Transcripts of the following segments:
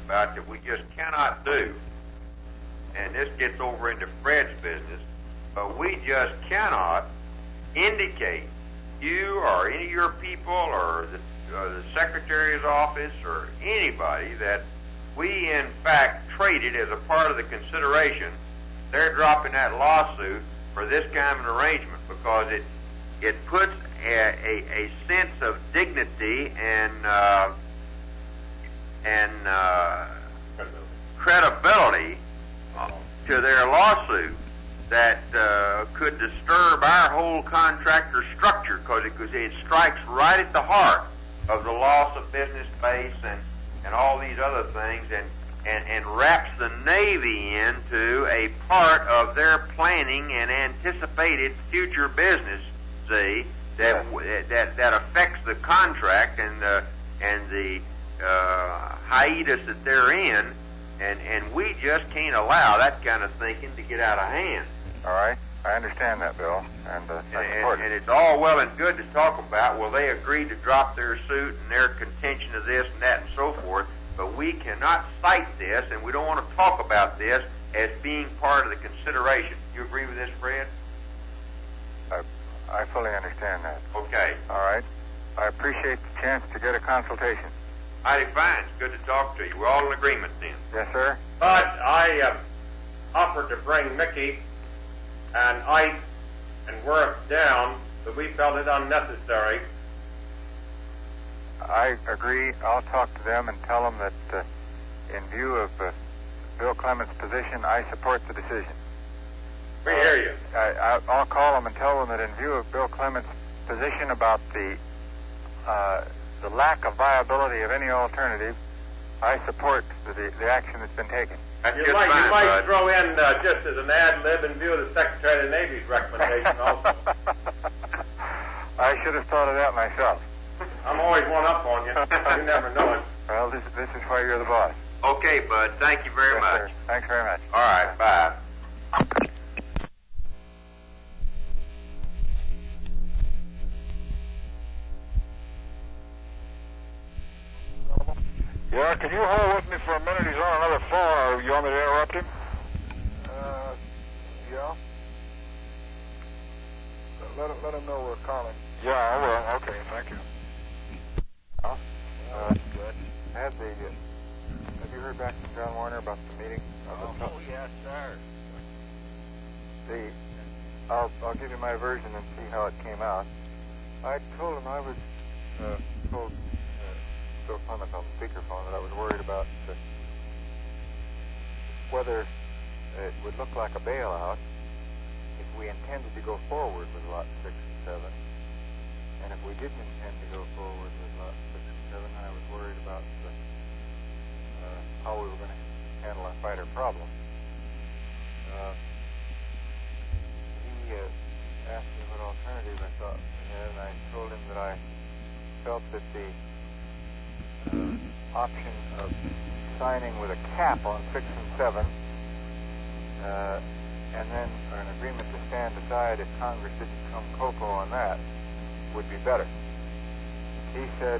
about that we just cannot do, and this gets over into Fred's business, but we just cannot indicate, you or any of your people or the Secretary's office or anybody, that we in fact traded as a part of the consideration. They're dropping that lawsuit for this kind of an arrangement because it puts a sense of dignity and credibility to their lawsuit that could disturb our whole contractor structure, because it strikes right at the heart of the loss of business base and all these other things, and wraps the Navy into a part of their planning and anticipated future business, see, that affects the contract and the hiatus that they're in, and we just can't allow that kind of thinking to get out of hand. All right, I understand that, Bill, and and it's all well and good to talk about, well, they agreed to drop their suit and their contention of this and that and so forth, but we cannot cite this, and we don't want to talk about this as being part of the consideration. You agree with this, Fred? I fully understand that. Okay. All right. I appreciate the chance to get a consultation. Mighty fine. It's good to talk to you. We're all in agreement then. Yes, sir. But I offered to bring Mickey and Ike and Worth down, but we felt it unnecessary. I agree. I'll talk to them and tell them that in view of Bill Clement's position, I support the decision. We hear you. I'll call them and tell them that in view of Bill Clement's position about the lack of viability of any alternative, I support the action that's been taken. You might throw in just as an ad lib in view of the Secretary of the Navy's recommendation also. I should have thought of that myself. I'm always one up on you. You never know it. Well, this is why you're the boss. Okay, bud. Thank you very much. Sir. Thanks very much. All right. Bye. Yeah, can you hold with me for a minute? He's on another phone, or you want me to interrupt him? Yeah. Let him know we're calling. Yeah, I will. Okay, thank you. Good. Have you heard back from John Warner about the meeting? Yes, sir. I'll give you my version and see how it came out. I told him I was told Bill Clement on the speakerphone that I was worried about whether it would look like a bailout if we intended to go forward with Lot 6 and 7. And if we didn't intend to go forward with Lot 6 and 7, I was worried about how we were going to handle our fighter problem. He asked me what alternative I thought we had, and I told him that I felt that the option of signing with a cap on 6 and 7, and then an agreement to stand aside if Congress didn't come cocoa on that, would be better. He said,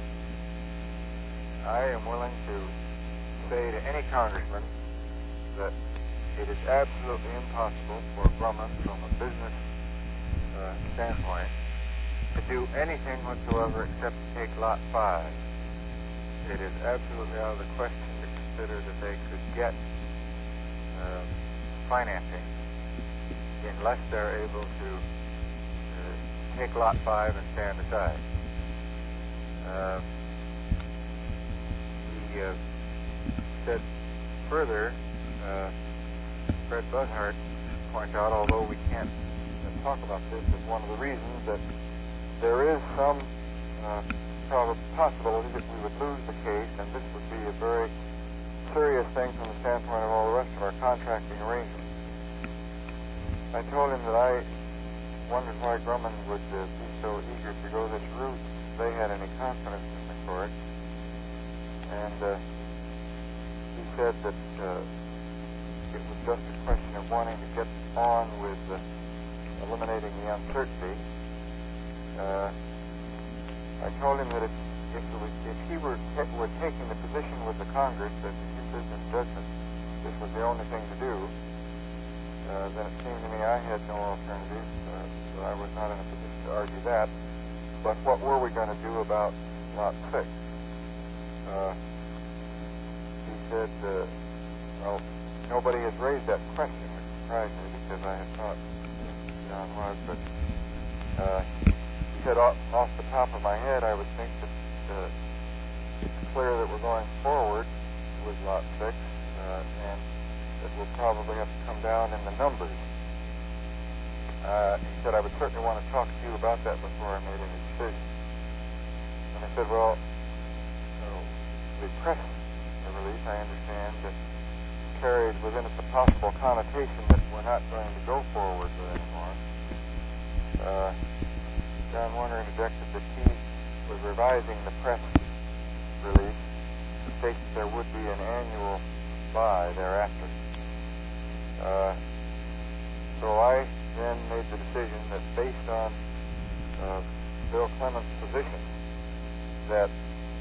I am willing to say to any congressman that it is absolutely impossible for Grumman from a business standpoint to do anything whatsoever except to take Lot 5. It is absolutely out of the question to consider that they could get financing unless they're able to take Lot 5 and stand aside. He said further, Fred Buzzhart points out, although we can't talk about this as one of the reasons, that there is some possibility that we would lose the case, and this would be a very serious thing from the standpoint of all the rest of our contracting arrangements. I told him that I wondered why Grumman would be so eager to go this route if they had any confidence in the court. And he said that it was just a question of wanting to get on with eliminating the uncertainty. I told him that it's if he were taking the position with the Congress that in business judgment this was the only thing to do, then it seemed to me I had no alternative, so I was not in a position to argue that. But what were we going to do about Lot 6? He said, well, nobody has raised that question, which surprised me because I had thought John was, but he said off the top of my head I would think that it's clear that we're going forward with Lot 6, and that we'll probably have to come down in the numbers. He said I would certainly want to talk to you about that before I made any decision. And I said, well, the press release, I understand, that carried within it the possible connotation that we're not going to go forward with anymore. John Warner interjected that he was revising the press release to state that there would be an annual buy thereafter. So I then made the decision that based on Bill Clements' position, that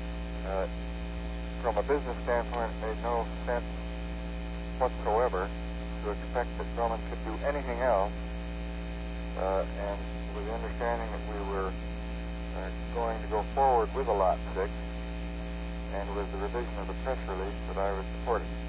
from a business standpoint it made no sense whatsoever to expect that Drummond could do anything else, and with the understanding that we were going to go forward with a Lot 6, and with the revision of the press release, that I would support it.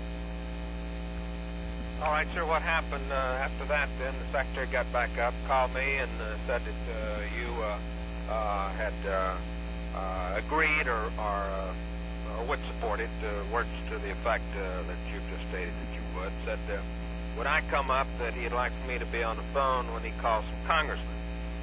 All right, sir, what happened after that then? The secretary got back up, called me, and said that you had agreed or would support it, words to the effect that you've just stated that you would. Said, would I come up, that he'd like for me to be on the phone when he calls some congressmen.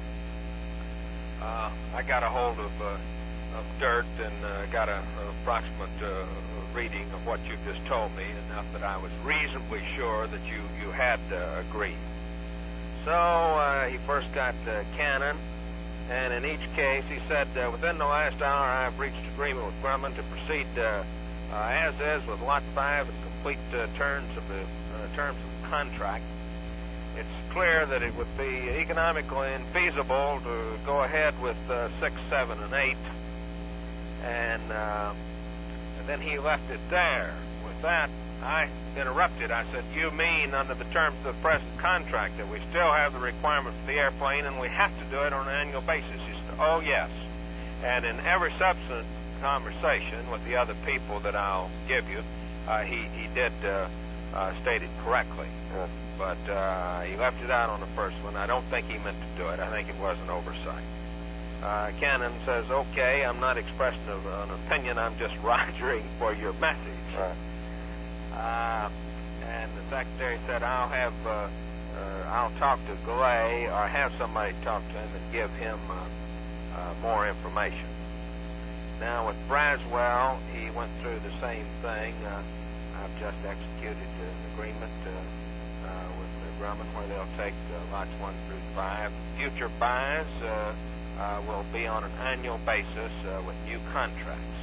I got a hold of dirt and got an approximate reading of what you've just told me, enough that I was reasonably sure that you had agreed. So he first got Cannon, and in each case he said, within the last hour I've reached agreement with Grumman to proceed as is with Lot 5 and complete terms of the contract. It's clear that it would be economically infeasible to go ahead with 6, 7, and 8, and then he left it there. With that, I interrupted. I said, you mean under the terms of the present contract that we still have the requirement for the airplane and we have to do it on an annual basis? He said, oh, yes. And in every subsequent conversation with the other people that I'll give you, he did state it correctly. Yes. But he left it out on the first one. I don't think he meant to do it. I think it was an oversight. Cannon says, okay, I'm not expressing an opinion, I'm just rogering for your message. Right. And the secretary said, I'll talk to Galay, or have somebody talk to him and give him more information. Now with Braswell, he went through the same thing. I've just executed an agreement with Grumman where they'll take lots 1 through 5. Future buys will be on an annual basis with new contracts.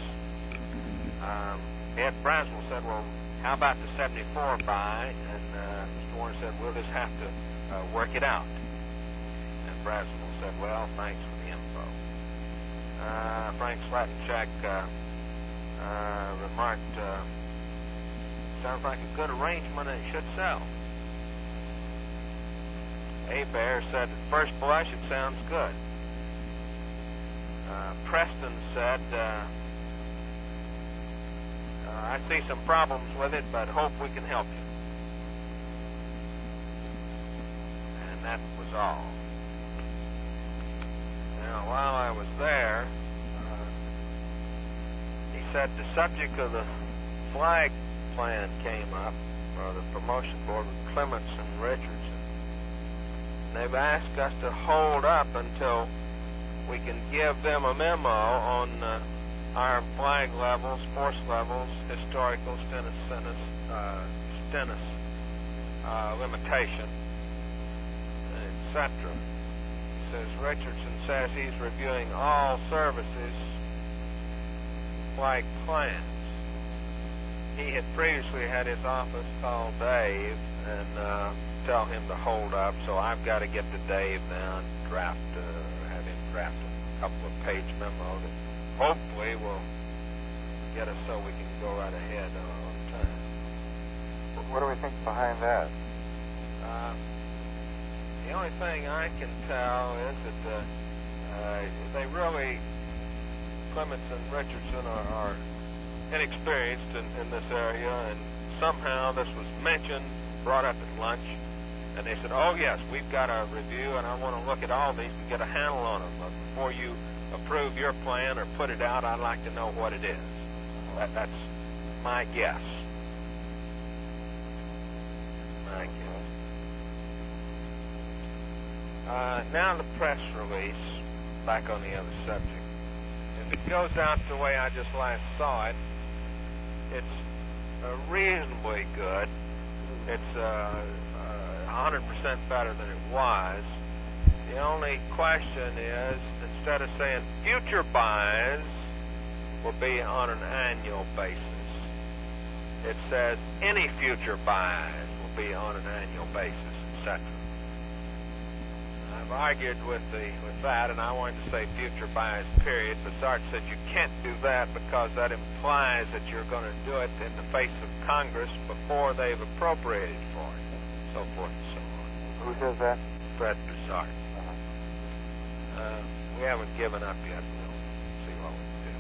Ed Braswell said, well, how about the 74 buy? And Mr. Warner said, we'll just have to work it out. And Braswell said, well, thanks for the info. Frank Slatinchak remarked, sounds like a good arrangement and it should sell. Hebert said, at first blush, it sounds good. Preston said, I see some problems with it, but hope we can help you. And that was all. Now, while I was there, he said the subject of the flag plan came up, or the promotion board with Clements and Richardson. They've asked us to hold up until we can give them a memo on our flag levels, force levels, historical stennis limitation, etc. Says Richardson says he's reviewing all services flag plans. He had previously had his office call Dave and tell him to hold up, so I've got to get to Dave now and have him draft a couple of page memo that hopefully hopefully will get us so we can go right ahead on time. What do we think behind that? The only thing I can tell is that they really, Clements and Richardson are inexperienced in this area, and somehow this was mentioned, brought up at lunch, and they said, oh yes, we've got a review and I want to look at all these to get a handle on them. But before you approve your plan or put it out, I'd like to know what it is. That's my guess. My guess. Now the press release, back on the other subject. If it goes out the way I just last saw it, it's reasonably good. It's 100% better than it was. The only question is, instead of saying future buys will be on an annual basis, it says any future buys will be on an annual basis, etc. I've argued with that, and I wanted to say future buys, period. But Sarge said you can't do that because that implies that you're going to do it in the face of Congress before they've appropriated for it, so forth and so on. Who says that? Fred Broussard. We haven't given up yet. We'll see what we can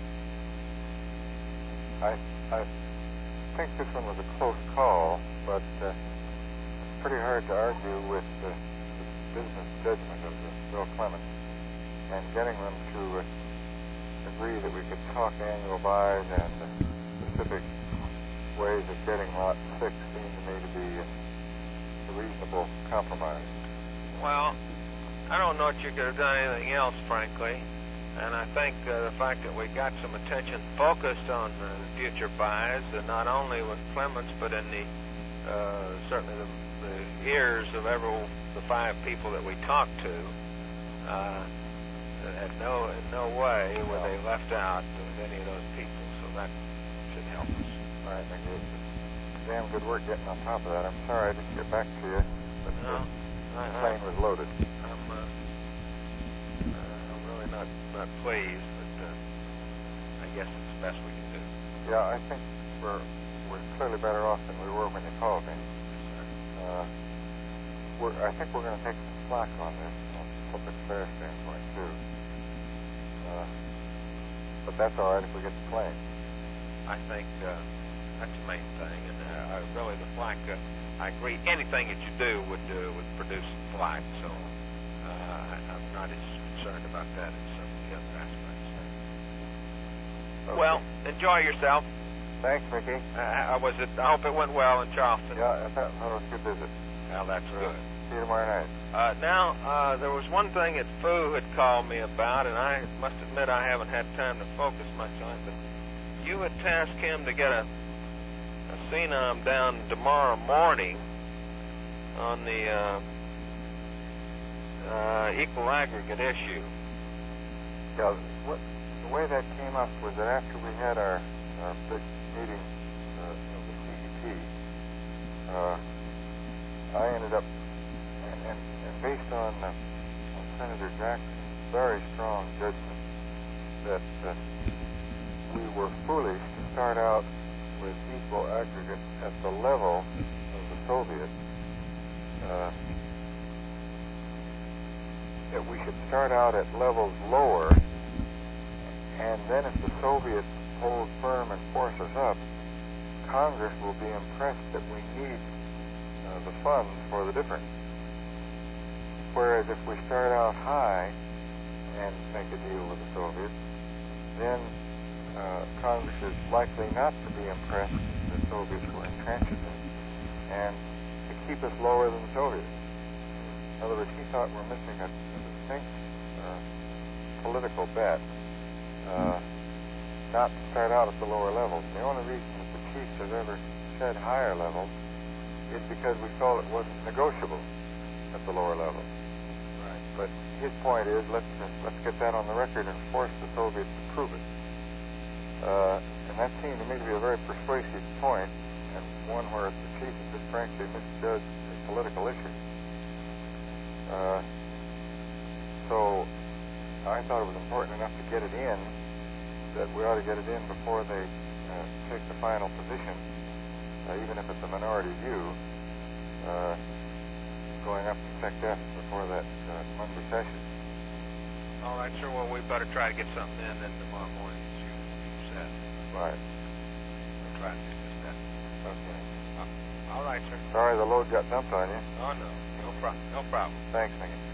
do. I think this one was a close call, but it's pretty hard to argue with the business judgment of Bill Clements, and getting them to agree that we could talk annual buys and specific ways of getting Lot 6 seemed to me to be a reasonable compromise. Well, I don't know that you could have done anything else, frankly, and I think the fact that we got some attention focused on the future buys, not only with Clements, but in the certainly the ears of the 5 people that we talked to, in no way were they left out with any of those people, so that should help us. All right, thank you. Damn good work getting on top of that. I'm sorry I didn't get back to you, but the plane was loaded. I'm really not pleased, but I guess it's the best we can do. Yeah, I think we're clearly better off than we were when you called me. I think we're going to take some slack on this from a public affairs standpoint, too. But that's all right if we get the plane. I think that's the main thing, and really the flack, I agree, anything that you do would produce flack, so I'm not as concerned about that as some of the other aspects. Okay. Well, enjoy yourself. Thanks, Mickey. I hope it went well in Charleston. Yeah, I thought it was a good visit. Well, that's good. See you tomorrow night. Now, there was one thing that Fu had called me about, and I must admit I haven't had time to focus much on it, but you had tasked him to get a CNOM down tomorrow morning on the equal aggregate issue. Yeah, the way that came up was that after we had our big meeting of the CEP, I ended up, and based on Senator Jackson's very strong judgment that we were foolish to start out with equal aggregate at the level of the Soviets, that we should start out at levels lower, and then if the Soviets hold firm and force us up, Congress will be impressed that we need the funds for the difference. Whereas if we start out high and make a deal with the Soviets, then Congress is likely not to be impressed that the Soviets will intransigent and to keep us lower than the Soviets. In other words, he thought we're missing a distinct political bet not to start out at the lower levels. The only reason that the chiefs have ever said higher levels is because we felt it wasn't negotiable at the lower level. Right. But his point is, let's get that on the record and force the Soviets to prove it. And that seemed to me to be a very persuasive point, and one where the chiefs just frankly misjudged the political issue. So I thought it was important enough to get it in that we ought to get it in before they take the final position, even if it's a minority view, going up to SecDef before that monthly session. All right, sir. Well, we better try to get something in then tomorrow morning, as you said. Right. We'll try to do just that. Okay. All right, sir. Sorry the load got dumped on you. Oh, no. No problem. No problem. Thanks, Mickey.